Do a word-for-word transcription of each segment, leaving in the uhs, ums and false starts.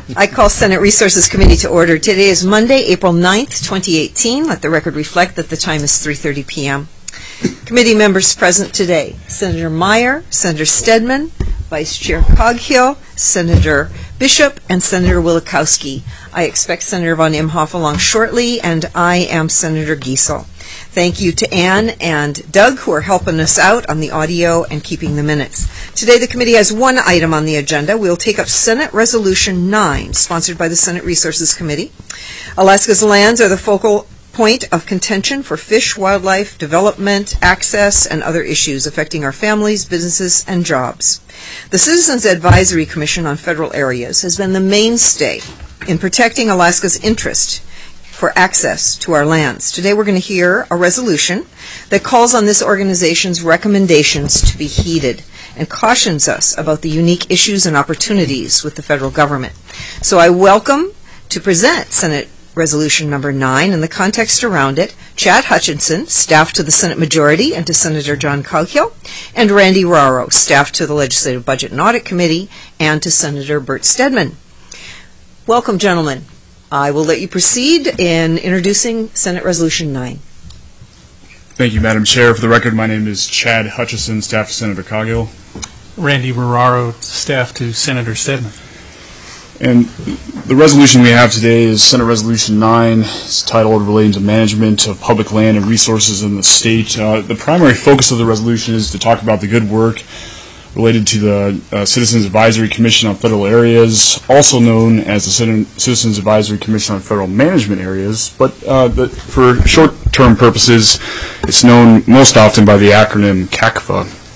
I call Senate Resources Committee to order. Today is Monday, April ninth, twenty eighteen. Let the record reflect that the time is three thirty p m Committee members present today: Senator Meyer, Senator Stedman, Vice Chair Coghill, Senator Bishop, and Senator Wielechowski. I expect Senator von Imhoff along shortly, and I am Senator Giesel. Thank you to Ann and Doug, who are helping us out on the audio and keeping the minutes. Today the committee has one item on the agenda. We'll take up Senate Resolution nine, sponsored by the Senate Resources Committee. Alaska's lands are the focal point of contention for fish, wildlife, development, access, and other issues affecting our families, businesses, and jobs. The Citizens Advisory Commission on Federal Areas has been the mainstay in protecting Alaska's interest for access to our lands. Today we're going to hear a resolution that calls on this organization's recommendations to be heeded and cautions us about the unique issues and opportunities with the federal government. So I welcome to present Senate Resolution number nine and the context around it, Chad Hutchinson, staff to the Senate Majority and to Senator John Coghill, and Randy Raro, staff to the Legislative Budget and Audit Committee and to Senator Bert Stedman. Welcome, gentlemen. I will let you proceed in introducing Senate Resolution nine. Thank you, Madam Chair. For the record, my name is Chad Hutchison, staff to Senator Coghill. Randy Marraro, staff to Senator Stedman. And the resolution we have today is Senate Resolution nine. It's titled Relating to Management of Public Land and Resources in the State. Uh, the primary focus of the resolution is to talk about the good work related to the uh, Citizens Advisory Commission on Federal Areas, also known as the Citizens Advisory Commission on Federal Management Areas, but uh, the, for short-term purposes, it's known most often by the acronym C A C F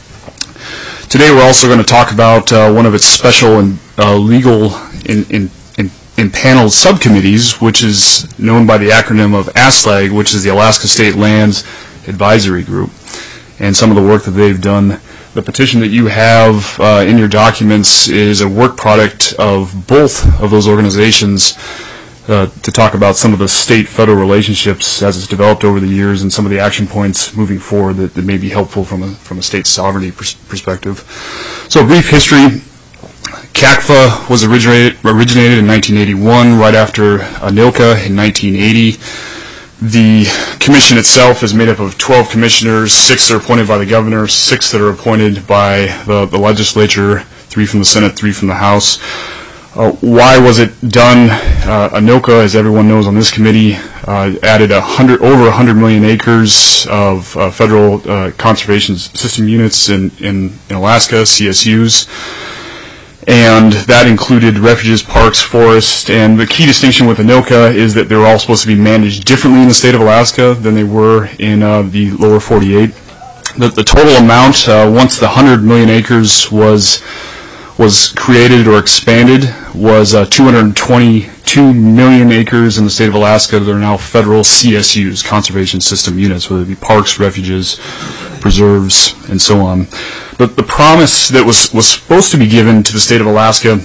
A. Today we're also going to talk about uh, one of its special and uh, legal in, in, in, in panel subcommittees, which is known by the acronym of A S L A G, which is the Alaska State Lands Advisory Group, and some of the work that they've done. The petition that you have uh, in your documents is a work product of both of those organizations uh, to talk about some of the state-federal relationships as it's developed over the years and some of the action points moving forward that, that may be helpful from a, from a state sovereignty pers perspective. So a brief history. C A C F A was originated, originated in nineteen eighty-one, right after ANILCA in nineteen eighty. The commission itself is made up of twelve commissioners, six are appointed by the governor, six that are appointed by the, the legislature, three from the Senate, three from the House. Uh, why was it done? Uh, ANILCA, as everyone knows on this committee, uh, added a hundred, over one hundred million acres of uh, federal uh, conservation system units in, in, in Alaska, C S Us. And that included refuges, parks, forests, and the key distinction with ANILCA is that they were all supposed to be managed differently in the state of Alaska than they were in uh, the lower forty-eight. The, the total amount, uh, once the one hundred million acres was was created or expanded, was uh, two hundred twenty-two million acres in the state of Alaska that are now federal C S Us, conservation system units, whether it be parks, refuges, preserves, and so on. But the promise that was, was supposed to be given to the state of Alaska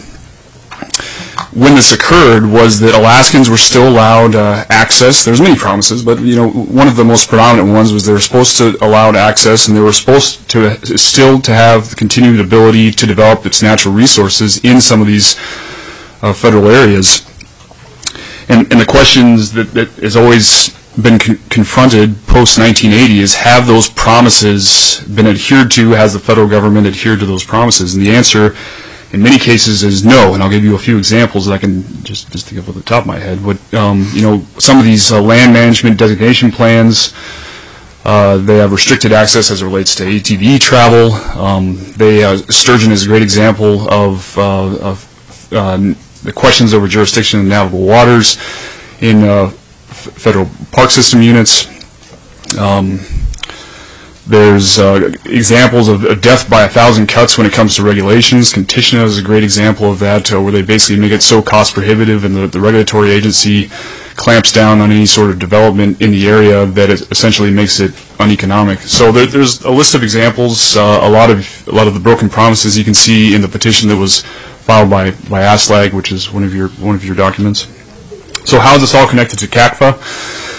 when this occurred was that Alaskans were still allowed uh, access. There's many promises, but you know, one of the most predominant ones was they were supposed to allow access, and they were supposed to still to have the continued ability to develop its natural resources in some of these uh, federal areas. And, and the questions that, that has always been con confronted post nineteen eighty is, have those promises been adhered to? Has the federal government adhered to those promises? And the answer in many cases is no, and I'll give you a few examples that I can just, just think of off the top of my head. But, um, you know, some of these uh, land management designation plans, uh, they have restricted access as it relates to A T V travel. Um, they, uh, Sturgeon is a great example of, uh, of uh, the questions over jurisdiction in navigable waters in uh, federal park system units. Um, There's uh, examples of, of death by a thousand cuts when it comes to regulations. Kantishna is a great example of that, uh, where they basically make it so cost prohibitive and the, the regulatory agency clamps down on any sort of development in the area that it essentially makes it uneconomic. So there, there's a list of examples, uh, a lot of a lot of the broken promises you can see in the petition that was filed by by A S L A G, which is one of your one of your documents. So how is this all connected to C A C F A? C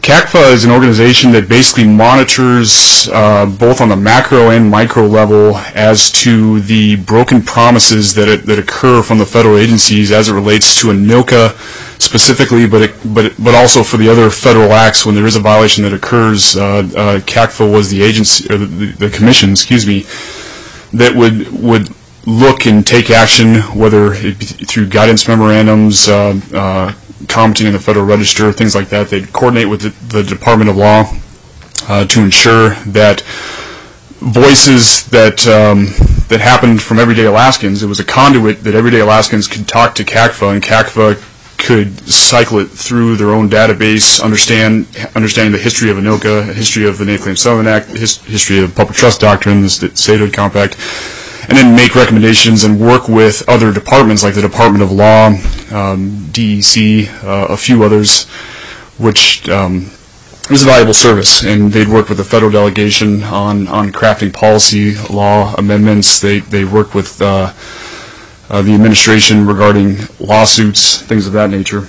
C A C F A is an organization that basically monitors uh, both on the macro and micro level as to the broken promises that it, that occur from the federal agencies as it relates to ANILCA specifically, but it, but it, but also for the other federal acts when there is a violation that occurs. Uh, uh, C A C F A was the agency, or the, the commission, excuse me, that would would look and take action, whether it be through guidance memorandums, uh, uh, commenting in the Federal Register, things like that. They'd coordinate with the, the Department of Law uh, to ensure that voices that um, that happened from everyday Alaskans, it was a conduit that everyday Alaskans could talk to C A C F A, and C A C F A could cycle it through their own database, understand understanding the history of ANILCA, the history of the Native Claims Settlement Act, the his, history of Public Trust Doctrine, the Statehood Compact, and then make recommendations and work with other departments like the Department of Law, um, D E C, uh, a few others, which um, was a valuable service. And they'd work with the federal delegation on, on crafting policy law amendments. They they work with uh, uh, the administration regarding lawsuits, things of that nature.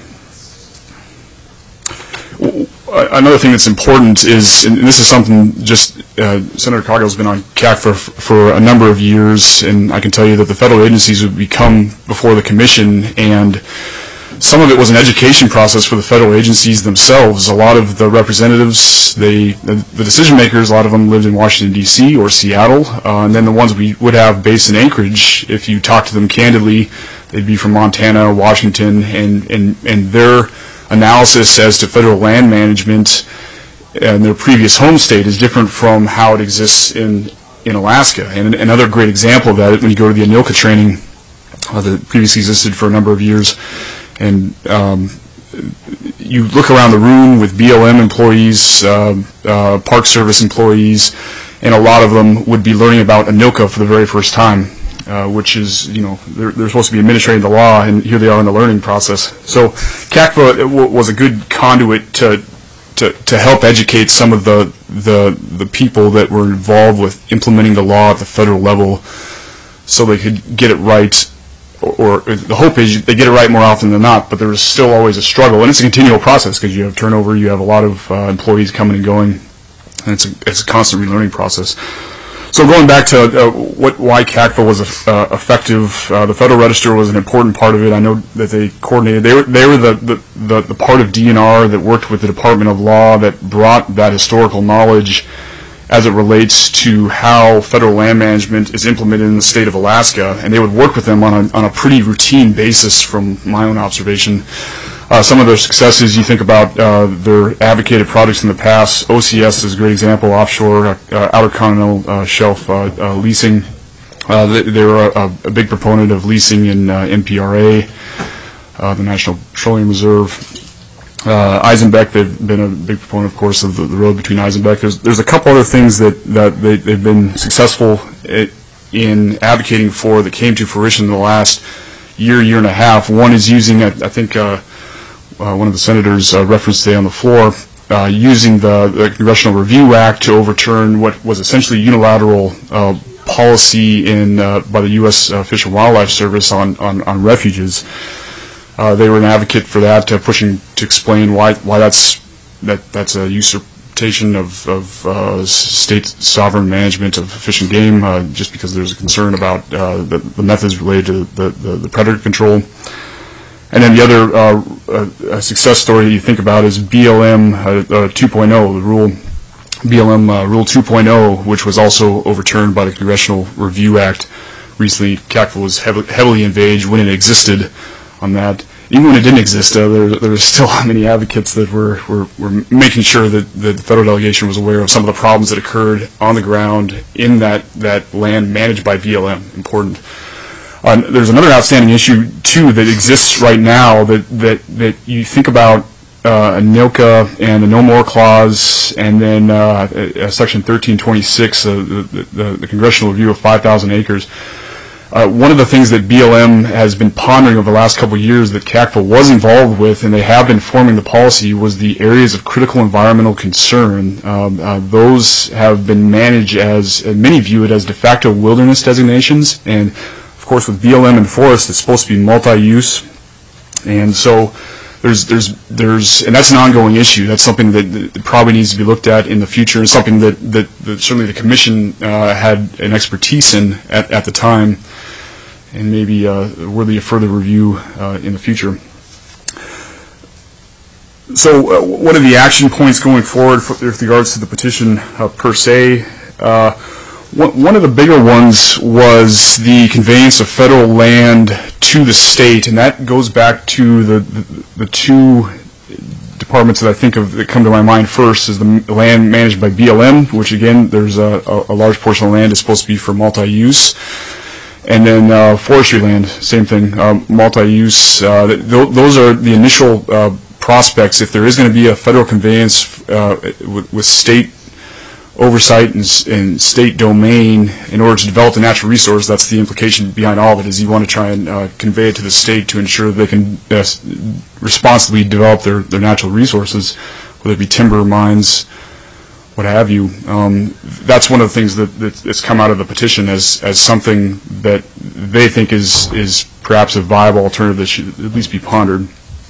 Another thing that's important is, and this is something just uh, Senator Coghill has been on C A C F A for, for a number of years, and I can tell you that the federal agencies would become before the commission, and some of it was an education process for the federal agencies themselves. A lot of the representatives, they, the, the decision makers, a lot of them lived in Washington, D C or Seattle, uh, and then the ones we would have based in Anchorage, if you talk to them candidly, they'd be from Montana, Washington, and, and, and their analysis as to federal land management and their previous home state is different from how it exists in, in Alaska. And another great example of that, when you go to the ANILCA training uh, that previously existed for a number of years, and um, you look around the room with B L M employees, uh, uh, Park Service employees, and a lot of them would be learning about ANILCA for the very first time. Uh, which is, you know, they're, they're supposed to be administrating the law, and here they are in the learning process. So C A C F A w was a good conduit to, to to help educate some of the the the people that were involved with implementing the law at the federal level, so they could get it right. Or, or the hope is they get it right more often than not, but there is still always a struggle, and it's a continual process because you have turnover, you have a lot of uh, employees coming and going, and it's a it's a constant relearning process. So going back to uh, what, why C A C F A was uh, effective, uh, the Federal Register was an important part of it. I know that they coordinated. They were they were the, the, the, the part of D N R that worked with the Department of Law that brought that historical knowledge as it relates to how federal land management is implemented in the state of Alaska, and they would work with them on a, on a pretty routine basis from my own observation. Uh, some of their successes, you think about uh, their advocated projects in the past. O C S is a great example, offshore, uh, outer continental uh, shelf uh, uh, leasing. Uh, they, they were a, a big proponent of leasing in uh, N P R A, uh, the National Petroleum Reserve. Uh, Eisenbeck, they've been a big proponent, of course, of the, the road between Eisenbeck. There's, there's a couple other things that, that they, they've been successful at, in advocating for that came to fruition in the last year, year and a half. One is using, I, I think, uh, Uh, one of the senators uh, referenced today on the floor, uh, using the, the Congressional Review Act to overturn what was essentially unilateral uh, policy in uh, by the U S Uh, Fish and Wildlife Service on, on, on refuges. Uh, they were an advocate for that, uh, pushing to explain why why that's that that's a usurpation of, of uh, state sovereign management of fish and game, uh, just because there's a concern about uh, the, the methods related to the, the, the predator control. And then the other uh, uh, success story you think about is B L M uh, uh, two point oh, the rule B L M uh, Rule two point oh, which was also overturned by the Congressional Review Act recently. C A C F A was heavily, heavily engaged when it existed on that. Even when it didn't exist, uh, there, there were still many advocates that were, were, were making sure that, that the federal delegation was aware of some of the problems that occurred on the ground in that, that land managed by B L M. Important. Uh, there's another outstanding issue, too, that exists right now that, that, that you think about uh, ANILCA and the No More Clause, and then uh, uh, Section thirteen twenty-six, uh, the, the, the Congressional Review of five thousand acres. Uh, one of the things that B L M has been pondering over the last couple of years that C A C F A was involved with, and they have been forming the policy, was the areas of critical environmental concern. Um, uh, those have been managed as, uh, many view it as de facto wilderness designations, and of course, with B L M and forest, it's supposed to be multi-use, and so there's there's there's and that's an ongoing issue. That's something that, that probably needs to be looked at in the future, and something that that, that certainly the commission uh, had an expertise in at, at the time, and maybe uh, worthy of further review uh, in the future. So, uh, what are the action points going forward for, with regards to the petition uh, per se? Uh, One of the bigger ones was the conveyance of federal land to the state, and that goes back to the, the, the two departments that I think of that come to my mind first is the land managed by B L M, which again, there's a, a large portion of land is supposed to be for multi-use, and then uh, forestry land, same thing, um, multi-use. Uh, th those are the initial uh, prospects. If there is going to be a federal conveyance uh, with, with state oversight and, and state domain in order to develop the natural resource, that's the implication behind all of it, is you want to try and uh, convey it to the state to ensure they can uh, responsibly develop their, their natural resources, whether it be timber, mines, what have you. Um, that's one of the things that, that's come out of the petition as, as something that they think is, is perhaps a viable alternative that should at least be pondered.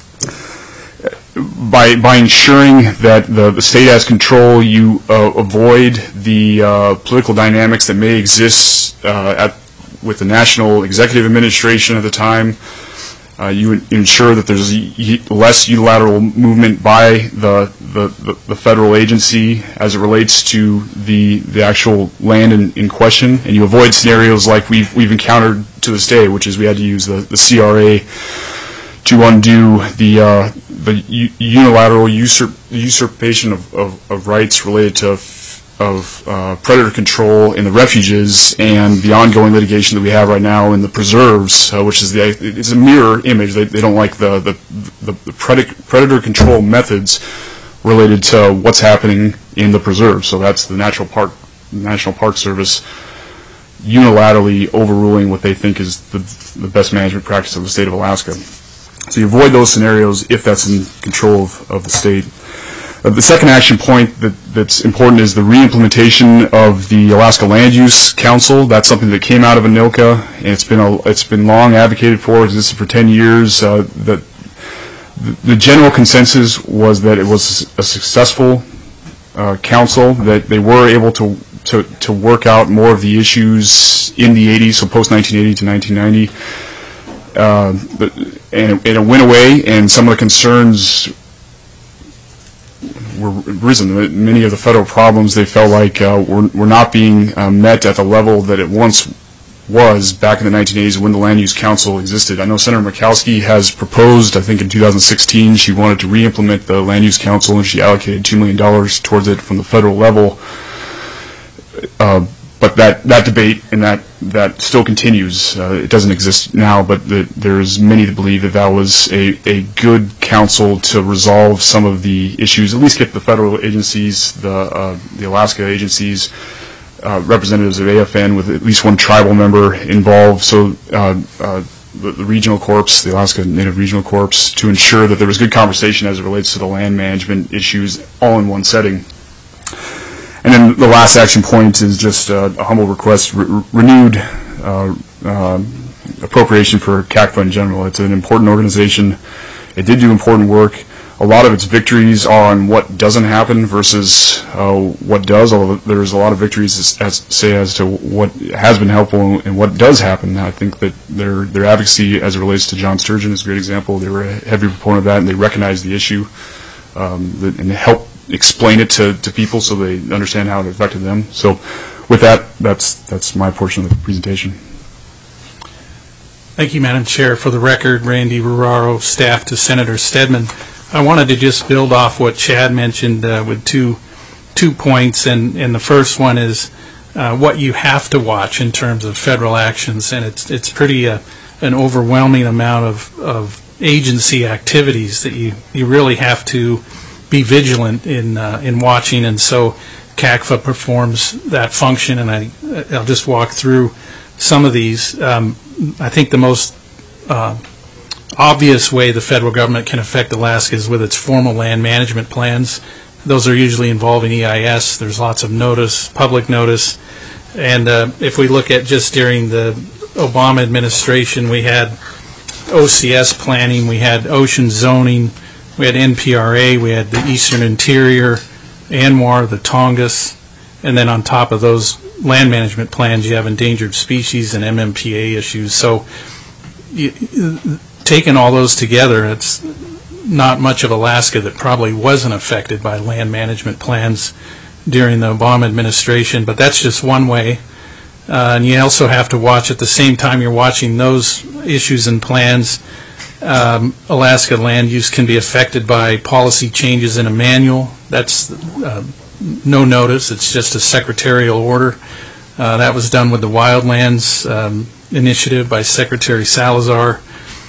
By, by ensuring that the, the state has control, you uh, avoid the uh, political dynamics that may exist uh, at, with the National Executive Administration at the time. Uh, you ensure that there's less unilateral movement by the, the, the, the federal agency as it relates to the, the actual land in, in question, and you avoid scenarios like we've, we've encountered to this day, which is we had to use the, the C R A to undo the uh, the unilateral usurp, usurpation of, of, of rights related to of uh, predator control in the refuges and the ongoing litigation that we have right now in the preserves, uh, which is the it's a mirror image. They, they don't like the the, the, the predator control methods related to what's happening in the preserves. So that's the Natural Park National Park Service unilaterally overruling what they think is the, the best management practice of the state of Alaska. So you avoid those scenarios if that's in control of, of the state. Uh, the second action point that, that's important is the re-implementation of the Alaska Land Use Council. That's something that came out of ANILCA, and it's been a, it's been long advocated for, existed for ten years. Uh, that the, the general consensus was that it was a successful uh, council, that they were able to, to to work out more of the issues in the eighties, so post nineteen eighty to nineteen ninety. Uh, but, and, it, and it went away, and some of the concerns were risen. Many of the federal problems they felt like uh, were, were not being uh, met at the level that it once was back in the nineteen eighties when the Land Use Council existed. I know Senator Murkowski has proposed, I think in two thousand sixteen, she wanted to re-implement the Land Use Council, and she allocated two million dollars towards it from the federal level. Uh, But that, that debate and that, that still continues. Uh, it doesn't exist now, but the, there's many that believe that that was a, a good council to resolve some of the issues, at least get the federal agencies, the, uh, the Alaska agencies, uh, representatives of A F N with at least one tribal member involved, so uh, uh, the, the regional corps, the Alaska Native Regional Corps, to ensure that there was good conversation as it relates to the land management issues all in one setting. And then the last action point is just uh, a humble request, re renewed uh, uh, appropriation for C A C F A in general. It's an important organization. It did do important work. A lot of its victories are on what doesn't happen versus uh, what does, although there's a lot of victories as, as say as to what has been helpful and what does happen. I think that their, their advocacy as it relates to John Sturgeon is a great example. They were a heavy proponent of that, and they recognized the issue um, and helped explain it to, to people so they understand how it affected them. So with that, that's that's my portion of the presentation. Thank you, Madam Chair. For the record, Randy Ruraro, staff to Senator Stedman. I wanted to just build off what Chad mentioned uh, with two two points, and, and the first one is uh, what you have to watch in terms of federal actions, and it's it's pretty uh, an overwhelming amount of, of agency activities that you, you really have to be vigilant in uh, in watching, and so C A C F A performs that function, and I, I'll just walk through some of these. Um, I think the most uh, obvious way the federal government can affect Alaska is with its formal land management plans. Those are usually involving E I S. There's lots of notice, public notice, and uh, if we look at just during the Obama administration, we had O C S planning, we had ocean zoning, we had N P R A, we had the Eastern Interior, ANWR, the Tongass, and then on top of those land management plans, you have endangered species and M M P A issues. So you, taking all those together, it's not much of Alaska that probably wasn't affected by land management plans during the Obama administration, but that's just one way. Uh, and you also have to watch, at the same time you're watching those issues and plans, um, Alaska land use can be affected by policy changes in a manual. That's uh, no notice. It's just a secretarial order. Uh, that was done with the Wildlands um, initiative by Secretary Salazar.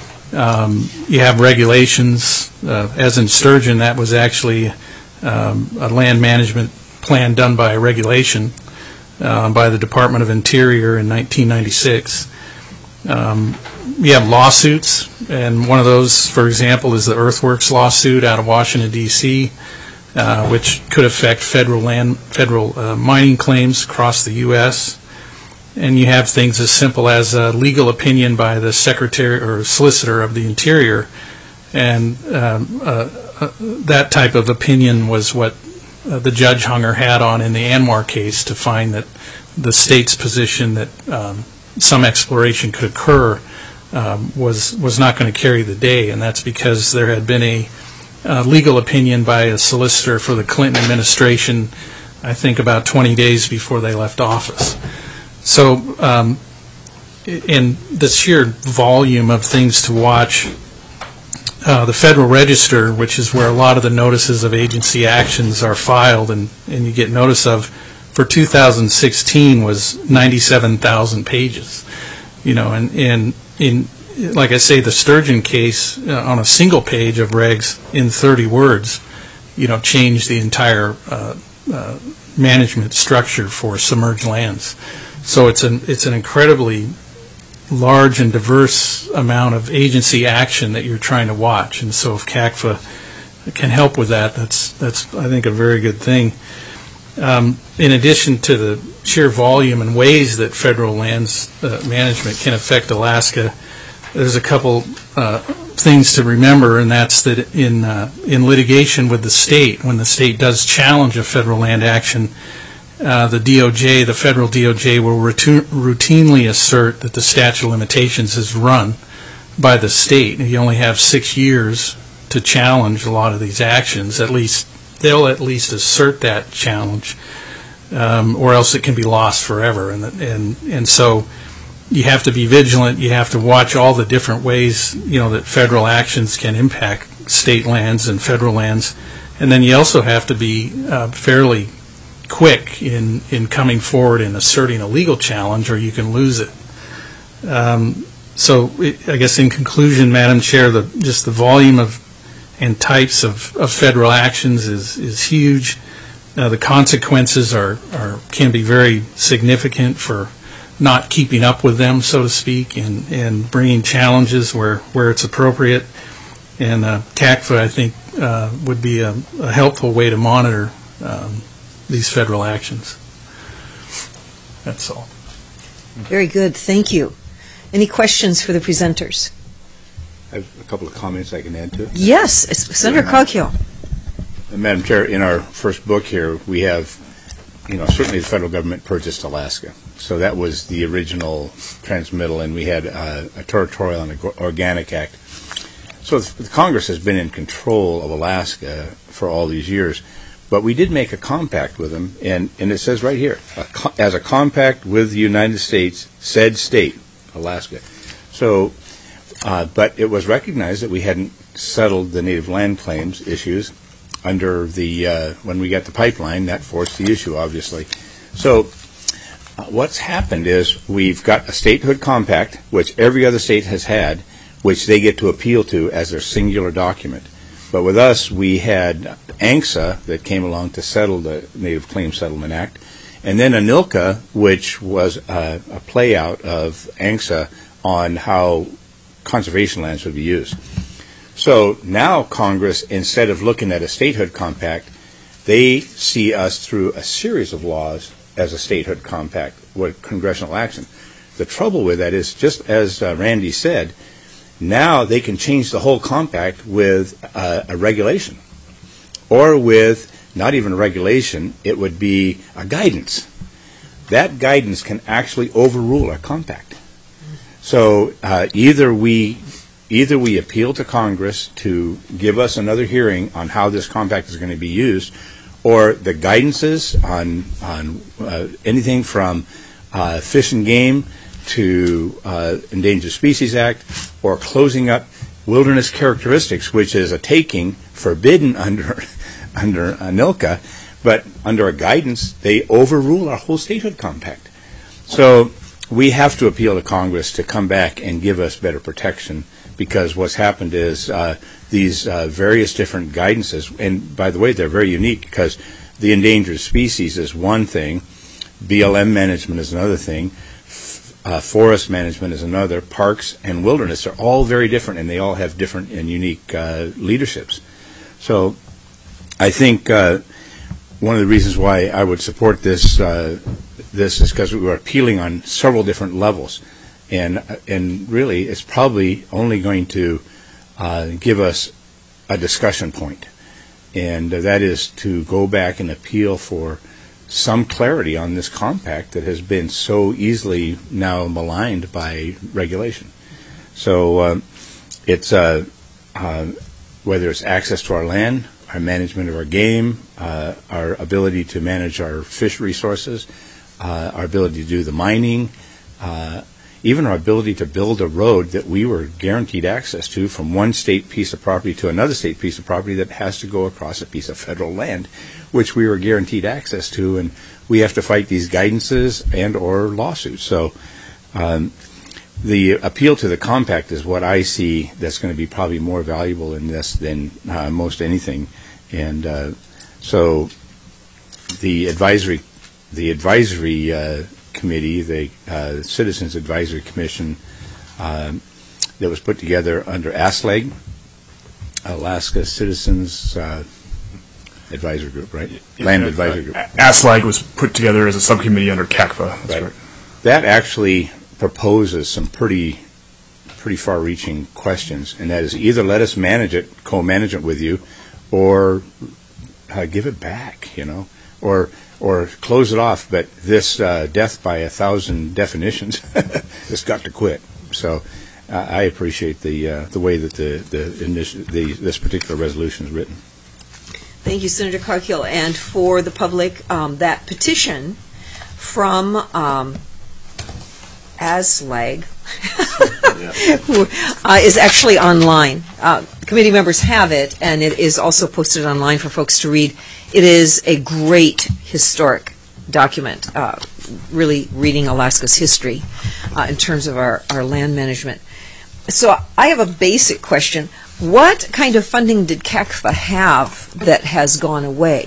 Um, you have regulations. Uh, as in Sturgeon, that was actually um, a land management plan done by a regulation uh, by the Department of Interior in nineteen ninety-six. Um, you have lawsuits, and one of those, for example, is the Earthworks lawsuit out of Washington, D C, uh, which could affect federal land, federal uh, mining claims across the U S And you have things as simple as a legal opinion by the Secretary or Solicitor of the Interior, and um, uh, uh, that type of opinion was what uh, the judge hung her hat on in the ANWR case to find that the state's position that um, some exploration could occur um, was was not going to carry the day, and that's because there had been a uh, legal opinion by a solicitor for the Clinton administration, I think about twenty days before they left office. So um, in the sheer volume of things to watch, uh, the Federal Register, which is where a lot of the notices of agency actions are filed and, and you get notice of, for two thousand sixteen was ninety-seven thousand pages. You know, and, and in, like I say, the Sturgeon case uh, on a single page of regs in thirty words, you know, changed the entire uh, uh, management structure for submerged lands. So it's an it's an incredibly large and diverse amount of agency action that you're trying to watch, and so if C A C F A can help with that, that's that's I think a very good thing. Um, in addition to the sheer volume and ways that federal lands uh, management can affect Alaska, there's a couple uh, things to remember, and that's that in uh, in litigation with the state, when the state does challenge a federal land action, Uh, the D O J, the federal D O J, will routine, routinely assert that the statute of limitations is run by the state. You only have six years to challenge a lot of these actions. At least they'll at least assert that challenge, um, or else it can be lost forever. And and and so you have to be vigilant. You have to watch all the different ways, you know, that federal actions can impact state lands and federal lands, and then you also have to be uh, fairly quick in, in coming forward and asserting a legal challenge, or you can lose it. Um, so it, I guess in conclusion, Madam Chair, the, just the volume of and types of, of federal actions is, is huge. Uh, the consequences are, are can be very significant for not keeping up with them, so to speak, and, and bringing challenges where, where it's appropriate. And uh, C A C F A, I think, uh, would be a, a helpful way to monitor um, these federal actions. That's all. Very good. Thank you. Any questions for the presenters? I have a couple of comments I can add to it. Yes, Senator Coghill. Madam Chair, in our first book here, we have, you know, certainly the federal government purchased Alaska. So that was the original transmittal, and we had uh, a Territorial and Organic Act. So the Congress has been in control of Alaska for all these years. But we did make a compact with them, and, and it says right here, a co- as a compact with the United States, said state, Alaska. So, uh, but it was recognized that we hadn't settled the native land claims issues under the, uh, when we got the pipeline, that forced the issue, obviously. So uh, what's happened is we've got a statehood compact, which every other state has had, which they get to appeal to as their singular document. But with us, we had ANCSA that came along to settle the Native Claims Settlement Act, and then ANILCA, which was a, a play out of ANCSA on how conservation lands would be used. So now Congress, instead of looking at a statehood compact, they see us through a series of laws as a statehood compact with congressional action. The trouble with that is, just as uh, Randy said, Now they can change the whole compact with uh, a regulation, or with not even a regulation, it would be a guidance. That guidance can actually overrule our compact. So uh, either we either we appeal to Congress to give us another hearing on how this compact is going to be used, or the guidances on on uh, anything from uh, fish and game to uh, Endangered Species Act, or closing up wilderness characteristics, which is a taking forbidden under under ANILCA, but under a guidance, they overrule our whole statehood compact. So we have to appeal to Congress to come back and give us better protection, because what's happened is uh, these uh, various different guidances, and by the way, they're very unique, because the endangered species is one thing, B L M management is another thing, Uh, forest management is another, parks and wilderness are all very different, and they all have different and unique uh, leaderships. So I think uh, one of the reasons why I would support this uh, this is because we were appealing on several different levels, and and really it's probably only going to uh, give us a discussion point, and uh, that is to go back and appeal for some clarity on this compact that has been so easily now maligned by regulation. So uh, it's uh, uh, whether it's access to our land, our management of our game, uh, our ability to manage our fish resources, uh, our ability to do the mining, uh, even our ability to build a road that we were guaranteed access to from one state piece of property to another state piece of property that has to go across a piece of federal land, which we were guaranteed access to, and we have to fight these guidances and or lawsuits. So um, the appeal to the compact is what I see that's going to be probably more valuable in this than uh, most anything. And uh, so the advisory, the advisory uh, committee, the uh, Citizens Advisory Commission um, that was put together under ASLAG, Alaska Citizens uh, Advisory Group, right? Yeah, Land uh, Advisory Group. ASLAG was put together as a subcommittee under C A C F A. That's Right. right. That actually proposes some pretty pretty far-reaching questions, and that is either let us manage it, co-manage it with you, or uh, give it back, you know, or or close it off. But this uh, death by a thousand definitions has got to quit. So uh, I appreciate the uh, the way that the the, initi- the this particular resolution is written. Thank you, Senator Cargill. And for the public, um, that petition from um, ASLAG who, uh, is actually online. Uh, committee members have it, and it is also posted online for folks to read. It is a great historic document, uh, really reading Alaska's history uh, in terms of our, our land management. So I have a basic question. What kind of funding did C A C F A have that has gone away?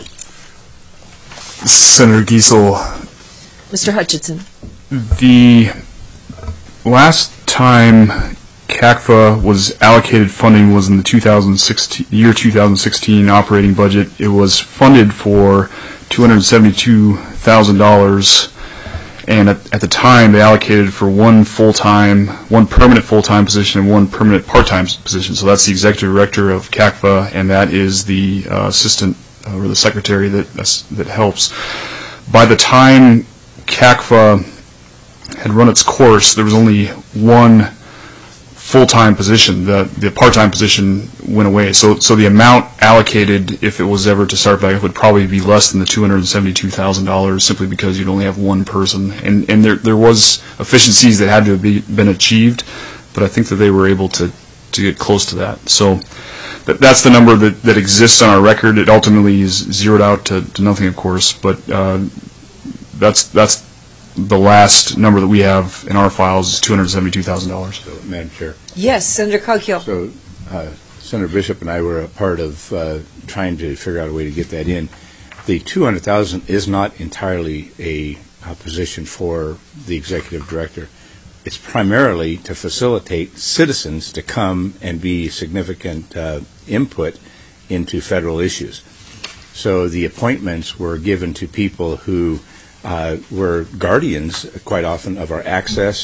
Senator Giesel, Mister Hutchinson. the last time C A C F A was allocated funding was in the two thousand sixteen, year two thousand sixteen operating budget. It was funded for two hundred seventy-two thousand dollars, and at, at the time they allocated for one full-time, one permanent full-time position and one permanent part-time position. So that's the executive director of C A C F A, and that is the uh, assistant uh, or the secretary that that helps. By the time C A C F A had run its course, there was only one full-time position. The the part-time position went away. So so the amount allocated, if it was ever to start back, would probably be less than the two hundred seventy-two thousand dollars, simply because you'd only have one person. And and there there was efficiencies that had to be been achieved, but I think that they were able to to get close to that. So that, that's the number that, that exists on our record. It ultimately is zeroed out to, to nothing, of course, but uh, that's that's the last number that we have in our files is two hundred seventy-two thousand dollars. So, Madam Chair. Yes, Senator Coghill. So uh, Senator Bishop and I were a part of uh, trying to figure out a way to get that in. The two hundred thousand dollars is not entirely a, a position for the executive director. It's primarily to facilitate citizens to come and be significant uh, input into federal issues. So the appointments were given to people who uh, were guardians, quite often, of our access,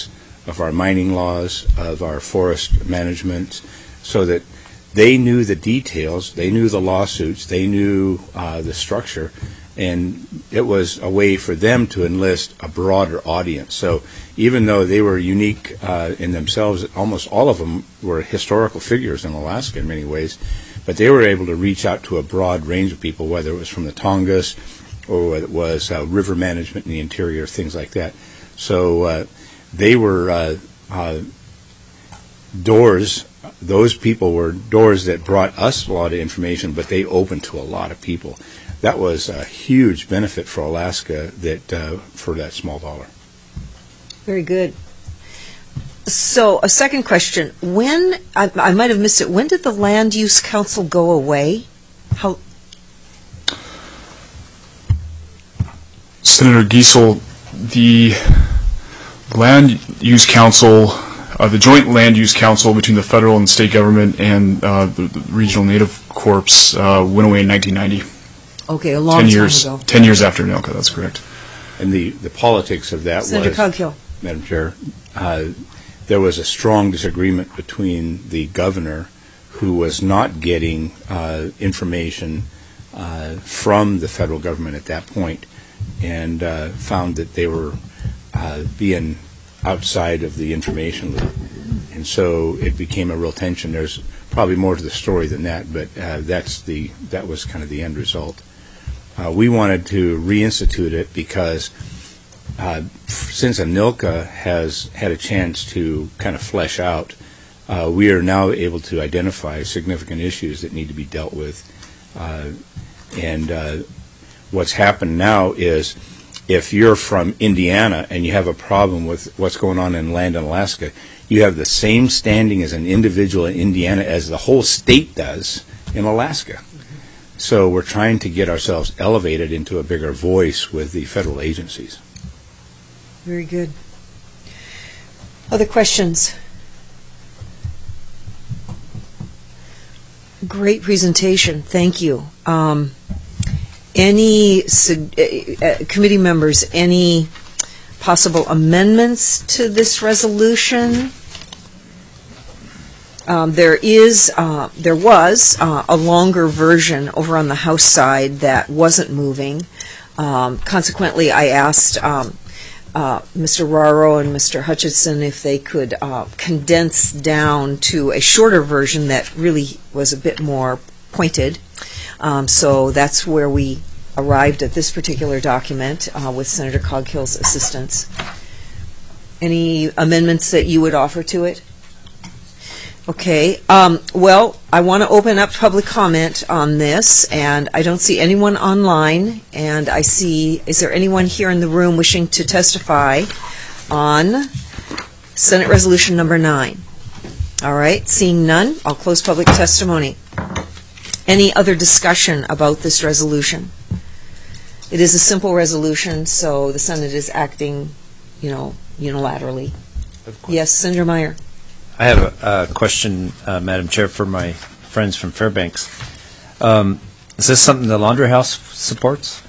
of our mining laws, of our forest management, so that they knew the details, they knew the lawsuits, they knew uh, the structure, and it was a way for them to enlist a broader audience. So even though they were unique uh, in themselves, almost all of them were historical figures in Alaska in many ways, but they were able to reach out to a broad range of people, whether it was from the Tongass or whether it was uh, river management in the interior, things like that. So uh, they were uh, uh, doors. Those people were doors that brought us a lot of information, but they opened to a lot of people. That was a huge benefit for Alaska that uh, for that small dollar. Very good. So a second question. When, I, I might have missed it, when did the Land Use Council go away? How? Senator Giesel, the Land Use Council, uh, the Joint Land Use Council between the federal and state government and uh, the, the Regional Native Corps uh, went away in nineteen ninety. Okay, a long ten time years, ago. Ten years after NILCA, that's correct. And the, the politics of that Senator was, Coghill. Madam Chair, uh, there was a strong disagreement between the governor, who was not getting uh, information uh, from the federal government at that point, and uh, found that they were uh, being outside of the information loop. And so it became a real tension. There's probably more to the story than that, but uh, that's the that was kind of the end result. Uh, we wanted to reinstitute it because uh, since ANILCA has had a chance to kind of flesh out, uh, we are now able to identify significant issues that need to be dealt with. Uh, and uh, what's happened now is if you're from Indiana and you have a problem with what's going on in land in Alaska, you have the same standing as an individual in Indiana as the whole state does in Alaska. So we're trying to get ourselves elevated into a bigger voice with the federal agencies. Very good. Other questions? Great presentation. Thank you. Um, any uh, uh, committee members, any possible amendments to this resolution? Um, there is, uh, there was uh, a longer version over on the House side that wasn't moving. Um, consequently, I asked um, uh, Mister Raro and Mister Hutchinson if they could uh, condense down to a shorter version that really was a bit more pointed. Um, so that's where we arrived at this particular document uh, with Senator Coghill's assistance. Any amendments that you would offer to it? Okay, um, well, I want to open up public comment on this, and I don't see anyone online, and I see, is there anyone here in the room wishing to testify on Senate Resolution Number nine? All right, seeing none, I'll close public testimony. Any other discussion about this resolution? It is a simple resolution, so the Senate is acting, you know, unilaterally. Yes, Senator Meyer. I have a, a question, uh, Madam Chair, for my friends from Fairbanks. Um, is this something the Laundry House supports?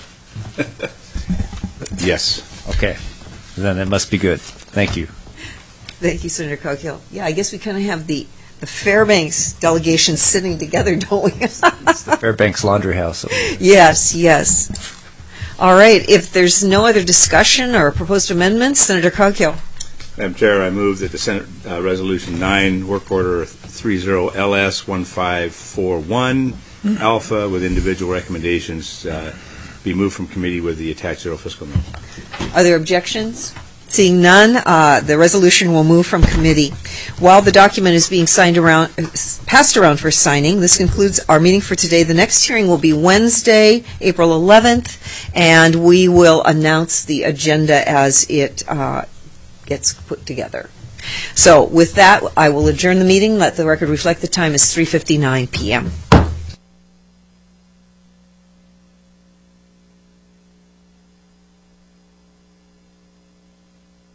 Yes. Okay. Then it must be good. Thank you. Thank you, Senator Coghill. Yeah, I guess we kind of have the, the Fairbanks delegation sitting together, don't we? It's the Fairbanks Laundry House. Yes, yes. All right. If there's no other discussion or proposed amendments, Senator Coghill. Madam Chair, I move that the Senate uh, Resolution nine, Work Order thirty L S one five four one, mm-hmm. Alpha, with individual recommendations, uh, be moved from committee with the attached zero fiscal note. Are there objections? Seeing none, uh, the resolution will move from committee. While the document is being signed around, passed around for signing, this concludes our meeting for today. The next hearing will be Wednesday, April eleventh, and we will announce the agenda as it uh, gets put together. So with that, I will adjourn the meeting. Let the record reflect the time is three fifty-nine p m